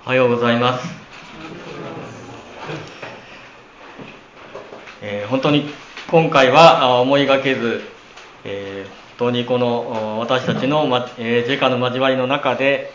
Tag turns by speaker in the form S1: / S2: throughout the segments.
S1: おはようございます。本当に今回は思いがけず、本当にこの私たちの、ジェカの交わりの中で、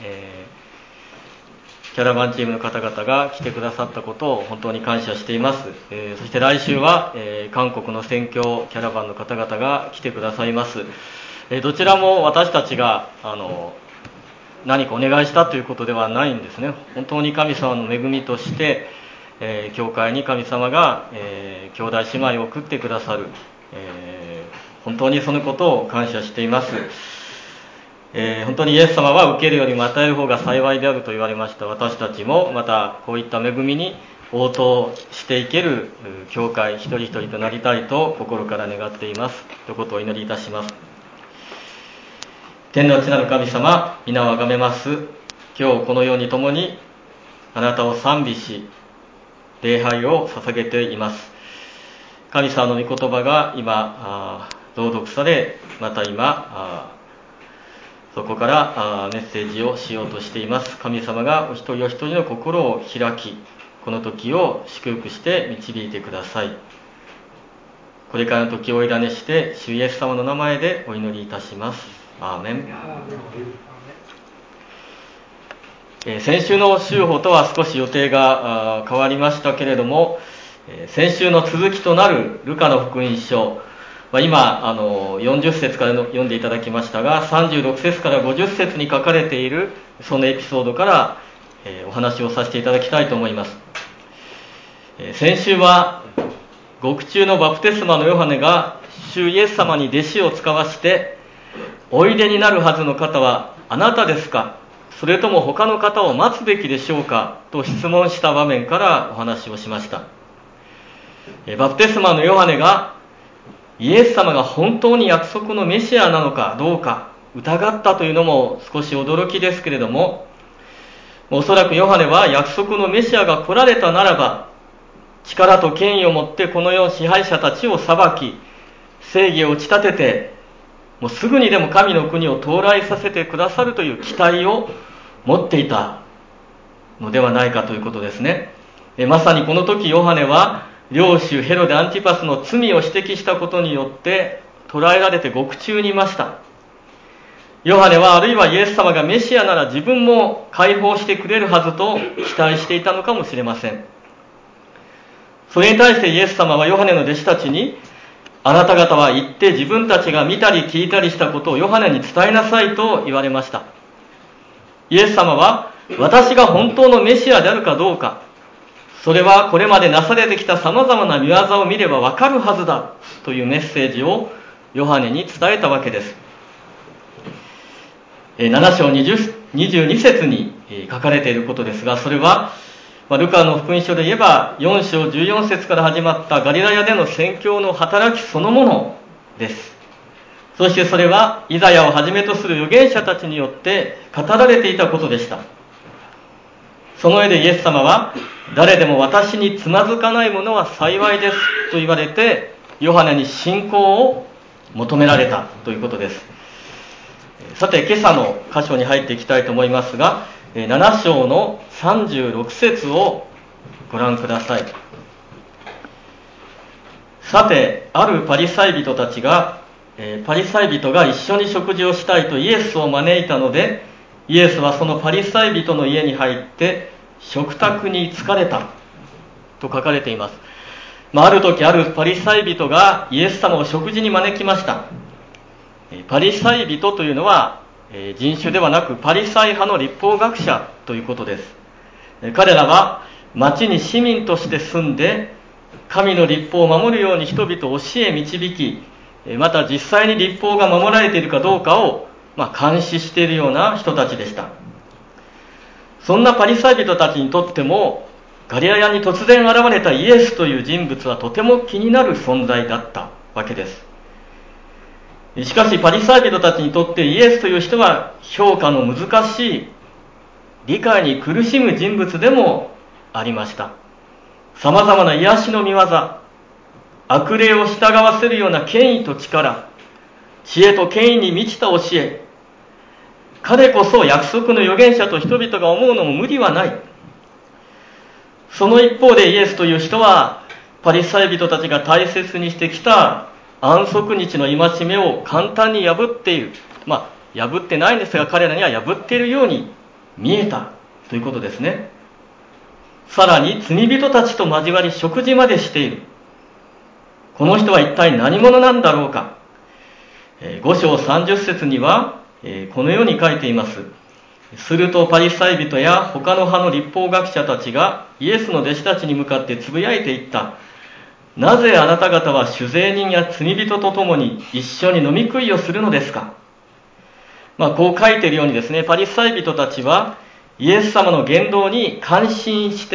S1: キャラバンチームの方々が来てくださったことを本当に感謝しています。そして来週は、韓国の宣教キャラバンの方々が来てくださいます。どちらも私たちが何かお願いしたということではないんですね。本当に神様の恵みとして、教会に神様が、兄弟姉妹を送ってくださる、本当にそのことを感謝しています。本当にイエス様は受けるよりも与える方が幸いであると言われました。私たちもまたこういった恵みに応答していける教会一人一人となりたいと心から願っていますということをお祈りいたします。天の地なる神様、皆をあがめます。今日このように共にあなたを賛美し礼拝を捧げています。神様の御言葉が今朗読され、また今そこからメッセージをしようとしています。神様がお一人お一人の心を開き、この時を祝福して導いてください。これからの時をお委ねして主イエス様の名前でお祈りいたします。アーメン。先週の週報とは少し予定が変わりましたけれども、先週の続きとなるルカの福音書、今40節から読んでいただきましたが、36節から50節に書かれているそのエピソードからお話をさせていただきたいと思います。先週は獄中のバプテスマのヨハネが主イエス様に弟子を使わして、おいでになるはずの方はあなたですか、それとも他の方を待つべきでしょうかと質問した場面からお話をしました。バプテスマのヨハネがイエス様が本当に約束のメシアなのかどうか疑ったというのも少し驚きですけれども、おそらくヨハネは約束のメシアが来られたならば力と権威を持ってこの世の支配者たちを裁き、正義を打ち立ててもうすぐにでも神の国を到来させてくださるという期待を持っていたのではないかということですね。まさにこの時ヨハネは領主ヘロデ・アンティパスの罪を指摘したことによって捕らえられて獄中にいました。ヨハネはあるいはイエス様がメシアなら自分も解放してくれるはずと期待していたのかもしれません。それに対してイエス様はヨハネの弟子たちに、あなた方は行って自分たちが見たり聞いたりしたことをヨハネに伝えなさいと言われました。イエス様は私が本当のメシアであるかどうか、それはこれまでなされてきた様々な見業を見ればわかるはずだというメッセージをヨハネに伝えたわけです。7章22節に書かれていることですが、それはルカの福音書で言えば4章14節から始まったガリラヤでの宣教の働きそのものです。そしてそれはイザヤをはじめとする預言者たちによって語られていたことでした。その上でイエス様は、誰でも私につまずかない者は幸いですと言われて、ヨハネに信仰を求められたということです。さて今朝の箇所に入っていきたいと思いますが、7章の36節をご覧ください。さてあるパリサイ人たちが、パリサイ人が一緒に食事をしたいとイエスを招いたので、イエスはそのパリサイ人の家に入って食卓に疲れたと書かれています。ある時あるパリサイ人がイエス様を食事に招きました。パリサイ人というのは人種ではなくパリサイ派の律法学者ということです。彼らは町に市民として住んで神の律法を守るように人々を教え導き、また実際に律法が守られているかどうかを監視しているような人たちでした。そんなパリサイ人たちにとってもガリラヤに突然現れたイエスという人物はとても気になる存在だったわけです。しかしパリサイ人たちにとってイエスという人は評価の難しい、理解に苦しむ人物でもありました。さまざまな癒しの御業、悪霊を従わせるような権威と力、知恵と権威に満ちた教え、彼こそ約束の預言者と人々が思うのも無理はない。 その一方でイエスという人はパリサイ人たちが大切にしてきた安息日の戒めを簡単に破っている。破ってないんですが、彼らには破っているように見えたということですね。さらに罪人たちと交わり食事までしている。この人は一体何者なんだろうか。5章30節にはこのように書いています。するとパリサイ人や他の派の律法学者たちがイエスの弟子たちに向かってつぶやいていった。なぜあなた方は酒税人や罪人と共に一緒に飲み食いをするのですか。こう書いているようにですね、パリサイ人たちはイエス様の言動に感心して、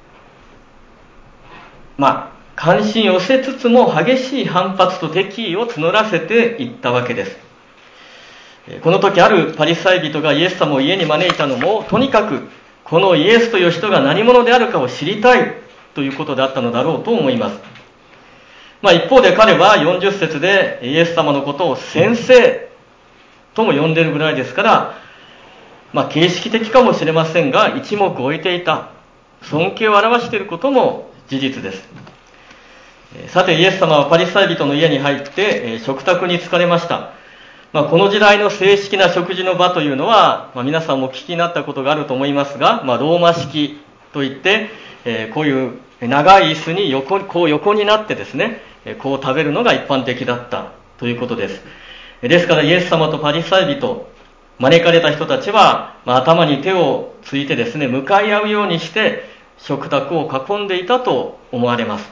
S1: 関心を寄せつつも激しい反発と敵意を募らせていったわけです。この時あるパリサイ人がイエス様を家に招いたのも、とにかくこのイエスという人が何者であるかを知りたいということであったのだろうと思います。一方で彼は40節でイエス様のことを先生とも呼んでいるぐらいですから、形式的かもしれませんが一目置いていた、尊敬を表していることも事実です。さてイエス様はパリサイ人の家に入って食卓に疲れました。この時代の正式な食事の場というのは、皆さんもお聞きになったことがあると思いますが、ローマ式といって、こういう長い椅子に横になってですね、こう食べるのが一般的だったということです。ですからイエス様とパリサイ人、招かれた人たちは、頭に手をついてですね、向かい合うようにして食卓を囲んでいたと思われます。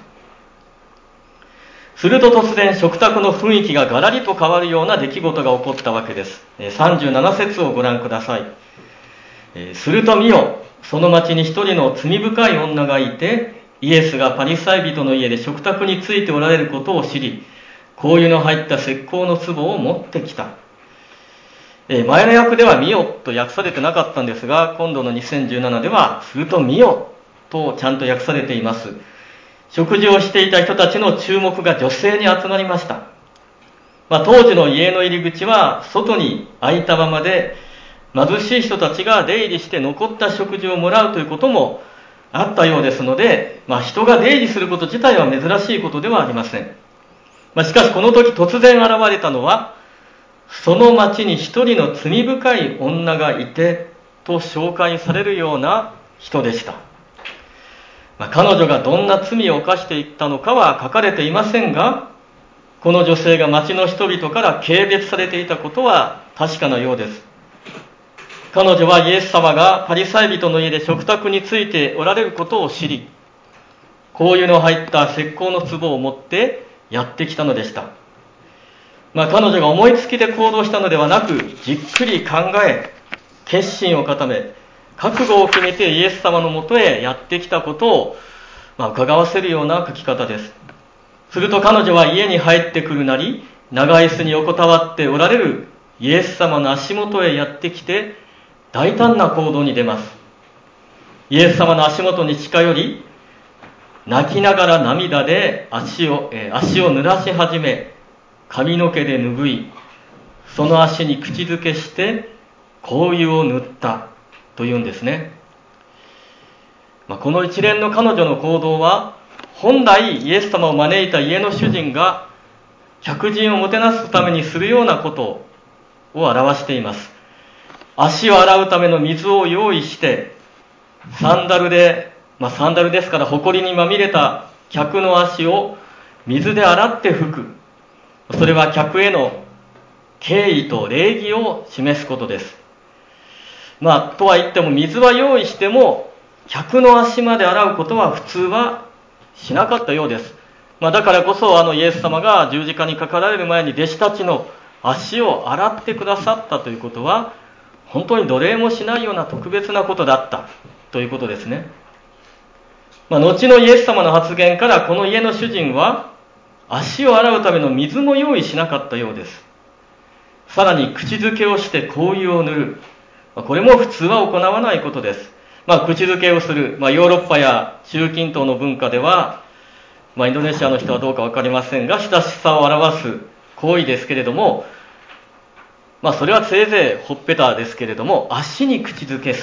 S1: すると突然食卓の雰囲気がガラリと変わるような出来事が起こったわけです。37節をご覧ください。すると見よ、その町に一人の罪深い女がいて、イエスがパリサイ人の家で食卓についておられることを知り、香油の入った石膏の壺を持ってきた。前の訳では見よと訳されてなかったんですが、今度の2017ではすると見よとちゃんと訳されています。食事をしていた人たちの注目が女性に集まりました。当時の家の入り口は外に開いたままで、貧しい人たちが出入りして残った食事をもらうということもあったようですので、人が出入りすること自体は珍しいことではありません。しかしこの時突然現れたのは、その町に一人の罪深い女がいてと紹介されるような人でした。彼女がどんな罪を犯していったのかは書かれていませんが、この女性が町の人々から軽蔑されていたことは確かなようです。彼女はイエス様がパリサイ人の家で食卓についておられることを知り、香油の入った石膏の壺を持ってやってきたのでした。彼女が思いつきで行動したのではなく、じっくり考え、決心を固め、覚悟を決めてイエス様のもとへやってきたことを、伺わせるような書き方です。すると彼女は家に入ってくるなり、長椅子に横たわっておられるイエス様の足元へやってきて、大胆な行動に出ます。イエス様の足元に近寄り、泣きながら涙で足を濡らし始め、髪の毛で拭い、その足に口づけして香油を塗ったというんですね。この一連の彼女の行動は、本来イエス様を招いた家の主人が客人をもてなすためにするようなことを表しています。足を洗うための水を用意して、サンダルですから埃にまみれた客の足を水で洗って拭く。それは客への敬意と礼儀を示すことです。とは言っても水は用意しても客の足まで洗うことは普通はしなかったようです。だからこそイエス様が十字架にかかられる前に弟子たちの足を洗ってくださったということは、本当に奴隷もしないような特別なことだったということですね。後のイエス様の発言から、この家の主人は足を洗うための水も用意しなかったようです。さらに口づけをして香油を塗る。これも普通は行わないことです。口づけをする、ヨーロッパや中近東の文化では、インドネシアの人はどうか分かりませんが、親しさを表す行為ですけれども、それはせいぜいほっぺたですけれども、足に口づけする。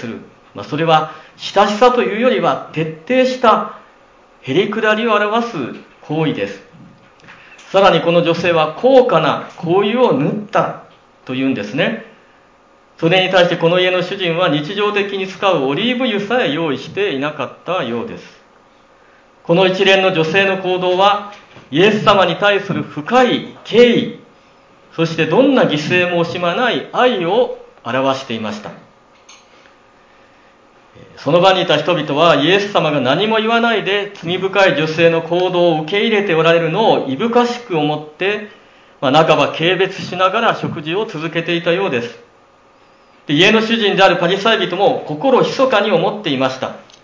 S1: それは親しさというよりは徹底したへりくだりを表す行為です。さらにこの女性は高価な香油を塗ったというんですね。それに対してこの家の主人は日常的に使うオリーブ油さえ用意していなかったようです。この一連の女性の行動はイエス様に対する深い敬意、そしてどんな犠牲も惜しまない愛を表していました。その場にいた人々はイエス様が何も言わないで罪深い女性の行動を受け入れておられるのをいぶかしく思って、半ば軽蔑しながら食事を続けていたようです。家の主人であるパリサイ人も心密かに思っていました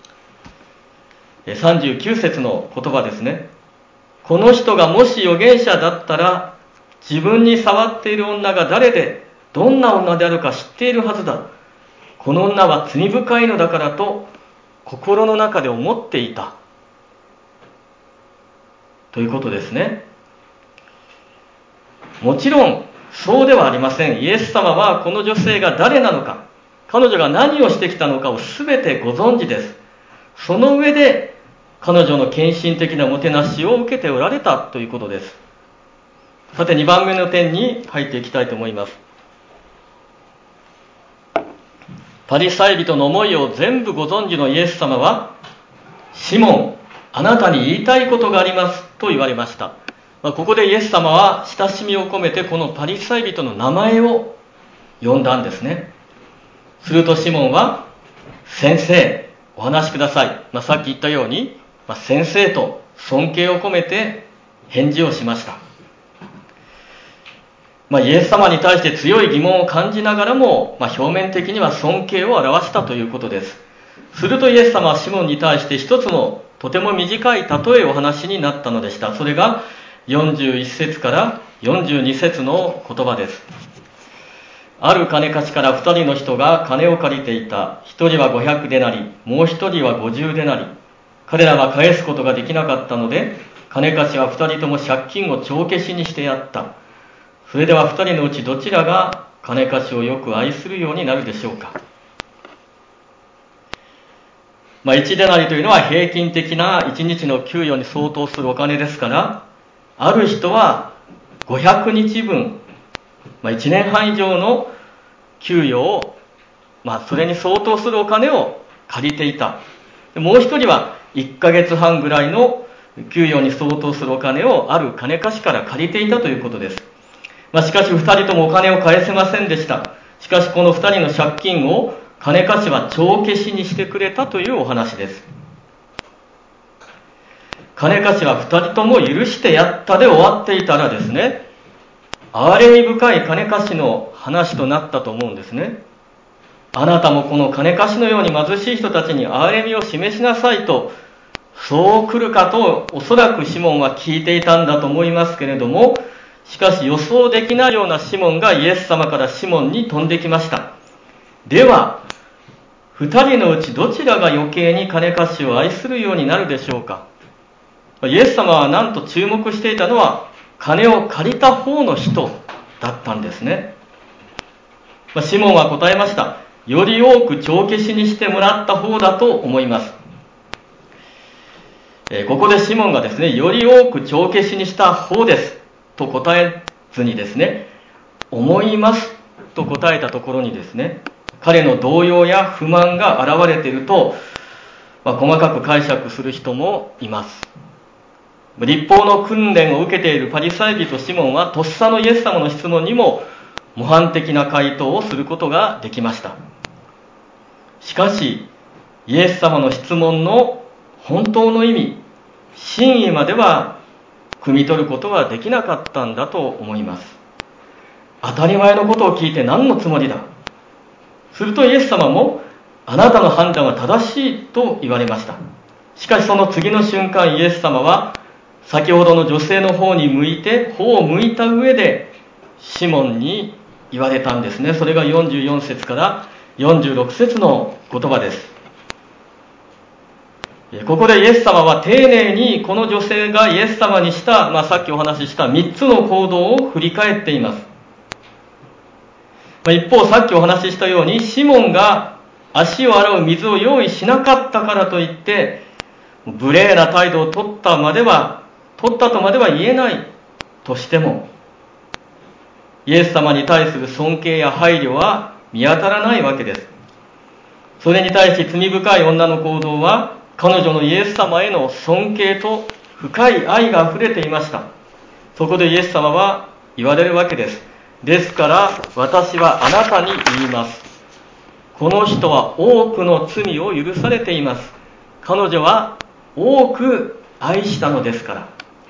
S1: 。39節の言葉ですね。この人がもし預言者だったら、自分に触っている女が誰でどんな女であるか知っているはずだ。この女は罪深いのだからと心の中で思っていたということですね。もちろんそうではありません。イエス様はこの女性が誰なのか、彼女が何をしてきたのかを全てご存知です。その上で彼女の献身的なもてなしを受けておられたということです。さて2番目の点に入っていきたいと思います。パリサイ人の思いを全部ご存知のイエス様は、シモン、あなたに言いたいことがありますと言われました。ここでイエス様は親しみを込めてこのパリサイ人の名前を呼んだんですね。するとシモンは、先生、お話しください。さっき言ったように、先生と尊敬を込めて返事をしました。イエス様に対して強い疑問を感じながらも、表面的には尊敬を表したということです。するとイエス様はシモンに対して一つのとても短い例えをお話になったのでした。それが41節から42節の言葉です。ある金貸しから2人の人が金を借りていた。1人は500デナリ、もう1人は50デナリ。彼らは返すことができなかったので、金貸しは2人とも借金を帳消しにしてやった。それでは2人のうちどちらが金貸しをよく愛するようになるでしょうか。1デナリというのは平均的な1日の給与に相当するお金ですから、ある人は500日分、1年半以上の給与を、それに相当するお金を借りていた。もう一人は1ヶ月半ぐらいの給与に相当するお金をある金貸しから借りていたということです。しかし2人ともお金を返せませんでした。しかしこの2人の借金を金貸しは帳消しにしてくれたというお話です。金貸しは2人とも許してやったで終わっていたらですね、憐れみ深い金貸しの話となったと思うんですね。あなたもこの金貸しのように貧しい人たちに憐れみを示しなさいと、そう来るかとおそらくシモンは聞いていたんだと思いますけれども、しかし予想できないようなシモンがイエス様からシモンに飛んできました。では、2人のうちどちらが余計に金貸しを愛するようになるでしょうか。イエス様はなんと注目していたのは、金を借りた方の人だったんですね。シモンは答えました。より多く帳消しにしてもらった方だと思います。ここでシモンがですね、より多く帳消しにした方ですと答えずにですね、思いますと答えたところにですね、彼の動揺や不満が現れていると、細かく解釈する人もいます。立法の訓練を受けているパリサイ人シモンはとっさのイエス様の質問にも模範的な回答をすることができました。しかしイエス様の質問の本当の意味、真意までは汲み取ることはできなかったんだと思います。当たり前のことを聞いて何のつもりだ。するとイエス様も、あなたの判断は正しいと言われました。しかしその次の瞬間、イエス様は先ほどの女性の方を向いた上でシモンに言われたんですね。それが44節から46節の言葉です。ここでイエス様は丁寧にこの女性がイエス様にした、さっきお話しした3つの行動を振り返っています。一方、さっきお話ししたようにシモンが足を洗う水を用意しなかったからといって、無礼な態度を取ったとまでは言えないとしても、イエス様に対する尊敬や配慮は見当たらないわけです。それに対し罪深い女の行動は、彼女のイエス様への尊敬と深い愛が溢れていました。そこでイエス様は言われるわけです。ですから私はあなたに言います。この人は多くの罪を許されています。彼女は多く愛したのですから。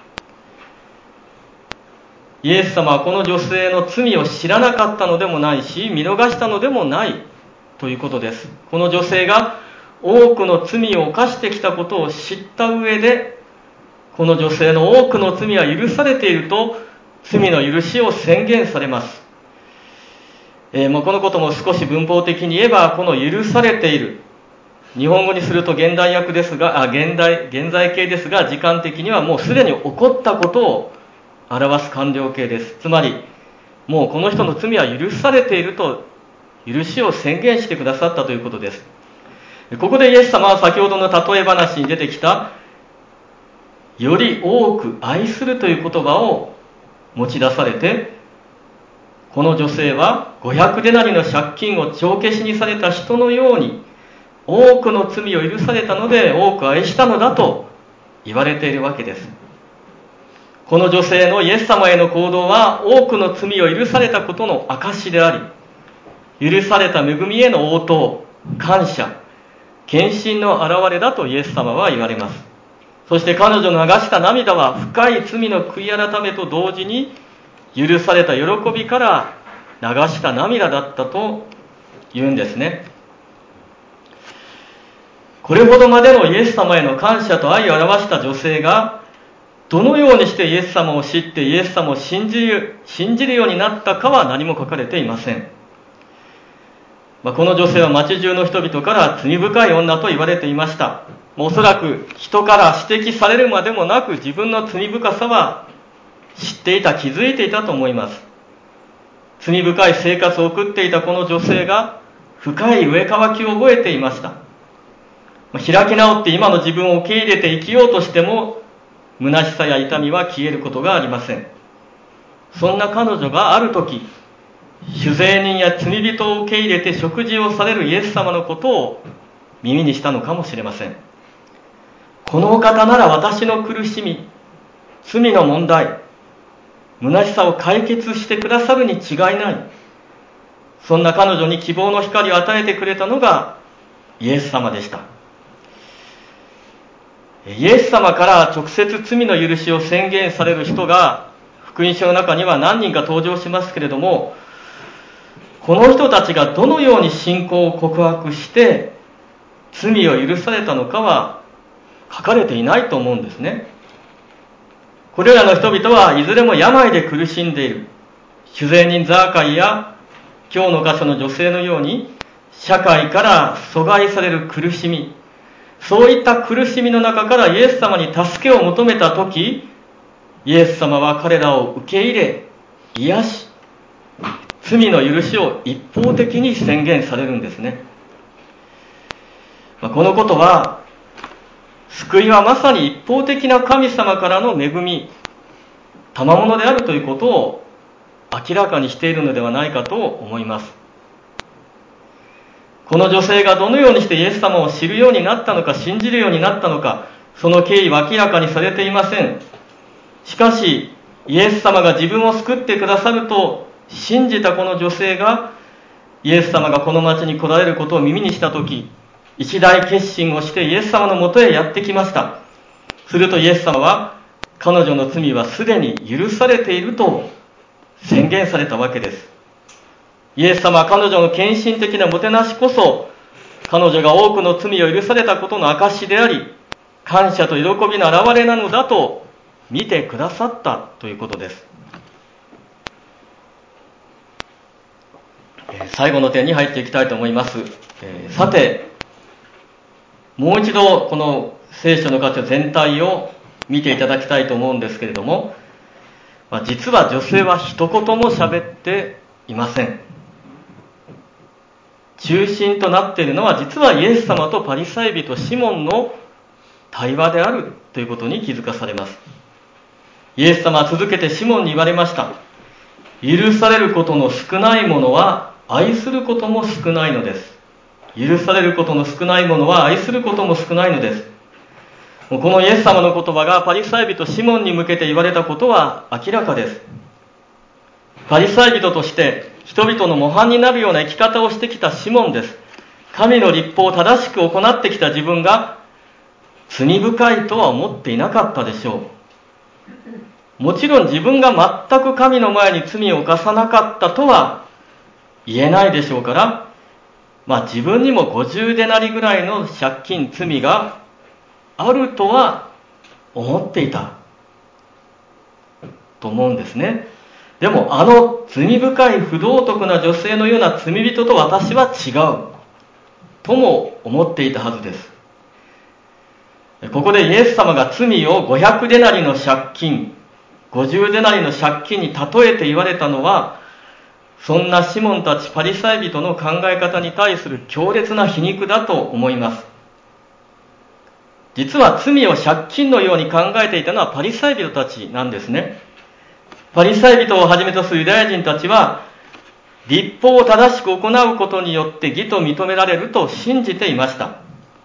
S1: イエス様はこの女性の罪を知らなかったのでもないし、見逃したのでもないということです。この女性が多くの罪を犯してきたことを知った上で、この女性の多くの罪は許されていると罪の許しを宣言されます。このことも少し文法的に言えば、この許されている、日本語にすると現在形ですが、時間的にはもうすでに起こったことを表す完了形です。つまり、もうこの人の罪は許されていると許しを宣言してくださったということです。ここでイエス様は先ほどの例え話に出てきた、より多く愛するという言葉を持ち出されて、この女性は500デナリの借金を帳消しにされた人のように、多くの罪を許されたので多く愛したのだと言われているわけです。この女性のイエス様への行動は、多くの罪を許されたことの証であり、許された恵みへの応答、感謝、献身の表れだとイエス様は言われます。そして彼女の流した涙は、深い罪の悔い改めと同時に、許された喜びから流した涙だったと言うんですね。これほどまでのイエス様への感謝と愛を表した女性が、どのようにしてイエス様を知ってイエス様を信じるようになったかは何も書かれていません。この女性は町中の人々から罪深い女と言われていました。おそらく人から指摘されるまでもなく、自分の罪深さは知っていた、気づいていたと思います。罪深い生活を送っていたこの女性が深い上渇きを覚えていました。開き直って今の自分を受け入れて生きようとしても、虚しさや痛みは消えることがありません。そんな彼女がある時、酒税人や罪人を受け入れて食事をされるイエス様のことを耳にしたのかもしれません。このお方なら私の苦しみ、罪の問題、虚しさを解決してくださるに違いない。そんな彼女に希望の光を与えてくれたのがイエス様でした。イエス様から直接罪の許しを宣言される人が福音書の中には何人か登場しますけれども、この人たちがどのように信仰を告白して罪を許されたのかは書かれていないと思うんですね。これらの人々はいずれも病で苦しんでいる。酒税人ザーカイや今日の箇所の女性のように、社会から阻害される苦しみ、そういった苦しみの中からイエス様に助けを求めたとき、イエス様は彼らを受け入れ、癒し、罪の許しを一方的に宣言されるんですね。このことは、救いはまさに一方的な神様からの恵み、賜物であるということを明らかにしているのではないかと思います。この女性がどのようにしてイエス様を知るようになったのか、信じるようになったのか、その経緯は明らかにされていません。しかし、イエス様が自分を救ってくださると信じたこの女性が、イエス様がこの町に来られることを耳にしたとき、一大決心をしてイエス様のもとへやってきました。するとイエス様は、彼女の罪はすでに許されていると宣言されたわけです。イエス様は彼女の献身的なもてなしこそ、彼女が多くの罪を許されたことの証であり、感謝と喜びの表れなのだと見てくださったということです。最後の点に入っていきたいと思います。さて、もう一度この聖書の箇所全体を見ていただきたいと思うんですけれども、実は女性は一言も喋っていません。 中心となっているのは実はイエス様とパリサイ人シモンの対話であるということに気づかされます。イエス様は続けてシモンに言われました。許されることの少ないものは愛することも少ないのです。許されることの少ないものは愛することも少ないのです。このイエス様の言葉がパリサイ人シモンに向けて言われたことは明らかです。パリサイ人として人々の模範になるような生き方をしてきたシモンです。神の律法を正しく行ってきた自分が罪深いとは思っていなかったでしょう。もちろん自分が全く神の前に罪を犯さなかったとは言えないでしょうから、自分にも50デナリぐらいの借金、罪があるとは思っていたと思うんですね。でも罪深い不道徳な女性のような罪人と私は違うとも思っていたはずです。ここでイエス様が罪を500デナリの借金、50デナリの借金に例えて言われたのは、そんなシモンたちパリサイ人の考え方に対する強烈な皮肉だと思います。実は罪を借金のように考えていたのはパリサイ人たちなんですね。パリサイ人をはじめとするユダヤ人たちは、律法を正しく行うことによって義と認められると信じていました。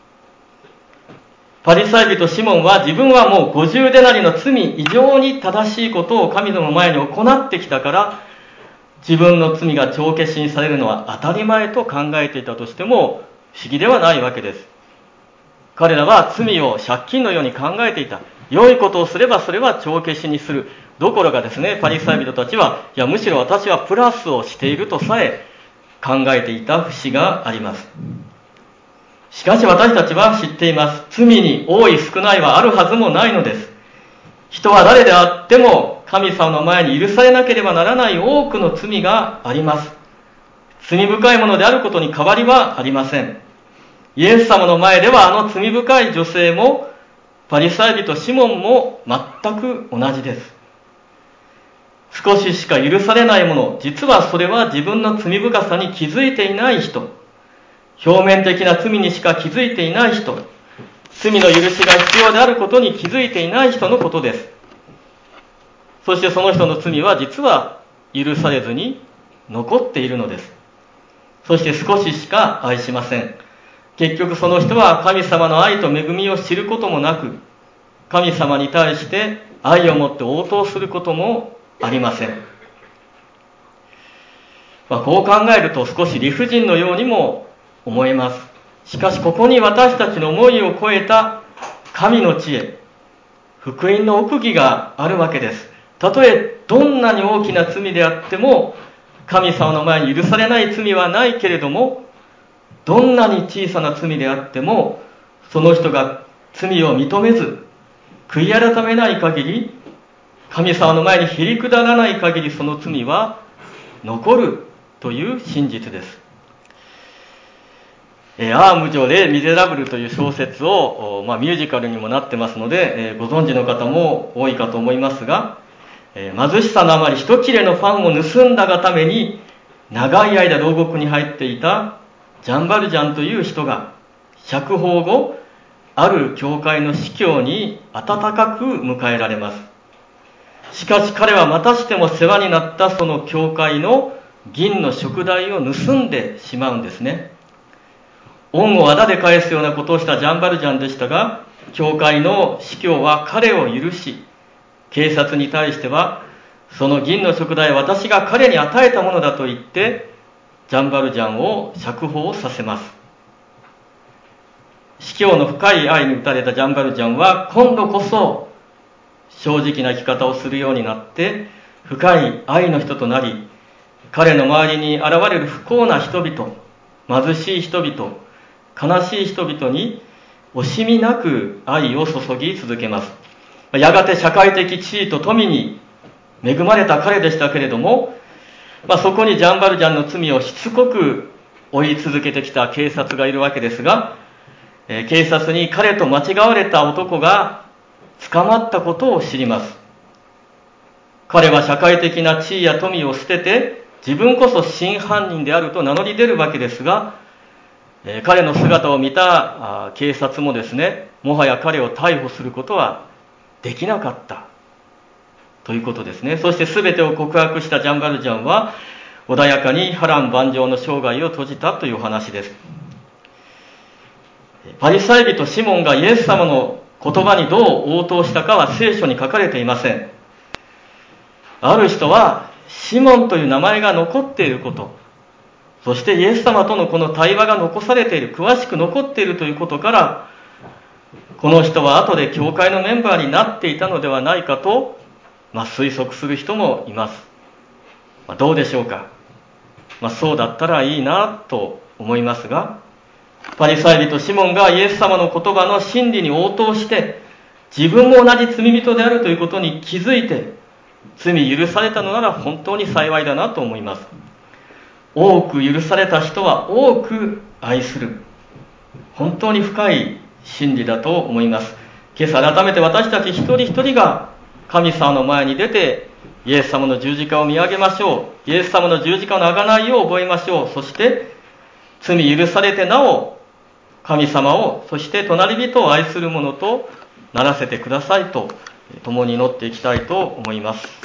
S1: パリサイ人シモンは自分はもう50デナリの罪以上に正しいことを神の前に行ってきたから、自分の罪が帳消しにされるのは当たり前と考えていたとしても不思議ではないわけです。彼らは罪を借金のように考えていた。良いことをすればそれは帳消しにする。どころかですね、パリサイ人たちは、むしろ私はプラスをしているとさえ考えていた節があります。しかし私たちは知っています。罪に多い少ないはあるはずもないのです。人は誰であっても神様の前に許されなければならない多くの罪があります。罪深いものであることに変わりはありません。イエス様の前では罪深い女性もパリサイ人シモンも全く同じです。少ししか許されないもの、実はそれは自分の罪深さに気づいていない人、表面的な罪にしか気づいていない人、罪の許しが必要であることに気づいていない人のことです。そしてその人の罪は実は許されずに残っているのです。そして少ししか愛しません。結局その人は神様の愛と恵みを知ることもなく、神様に対して愛を持って応答することもありません。こう考えると少し理不尽のようにも思えます。しかしここに私たちの思いを超えた神の知恵、福音の奥義があるわけです。たとえどんなに大きな罪であっても、神様の前に許されない罪はないけれども、どんなに小さな罪であっても、その人が罪を認めず、悔い改めない限り、神様の前にへりくだらない限りその罪は残るという真実です。アーム・ジョ・レ・ミゼラブルという小説を、ミュージカルにもなってますので、ご存知の方も多いかと思いますが、貧しさのあまり一切れのファンを盗んだがために長い間牢獄に入っていたジャンバルジャンという人が釈放後、ある教会の司教に温かく迎えられます。しかし彼はまたしても世話になったその教会の銀の燭台を盗んでしまうんですね。恩を仇で返すようなことをしたジャンバルジャンでしたが、教会の司教は彼を許し、警察に対してはその銀の燭台は私が彼に与えたものだと言ってジャンバルジャンを釈放させます。司教の深い愛に打たれたジャンバルジャンは今度こそ正直な生き方をするようになって深い愛の人となり、彼の周りに現れる不幸な人々、貧しい人々、悲しい人々に惜しみなく愛を注ぎ続けます。やがて社会的地位と富に恵まれた彼でしたけれども、そこにジャンバルジャンの罪をしつこく追い続けてきた警察がいるわけですが、警察に彼と間違われた男が捕まったことを知ります。彼は社会的な地位や富を捨てて自分こそ真犯人であると名乗り出るわけですが、彼の姿を見た警察もですね、もはや彼を逮捕することはできなかったということですね。そして全てを告白したジャンバルジャンは穏やかに波乱万丈の生涯を閉じたという話です。パリサイ人シモンがイエス様の言葉にどう応答したかは聖書に書かれていません。ある人はシモンという名前が残っていること、そしてイエス様とのこの対話が残されている、詳しく残っているということから、この人は後で教会のメンバーになっていたのではないかと、推測する人もいます。どうでしょうか。そうだったらいいなと思いますが、パリサイ人シモンがイエス様の言葉の真理に応答して、自分も同じ罪人であるということに気づいて、罪許されたのなら本当に幸いだなと思います。多く許された人は多く愛する。本当に深い真理だと思います。今朝改めて私たち一人一人が神様の前に出て、イエス様の十字架を見上げましょう。イエス様の十字架の贖いを覚えましょう。そして罪許されてなお神様を、そして隣人を愛する者とならせてくださいと共に祈っていきたいと思います。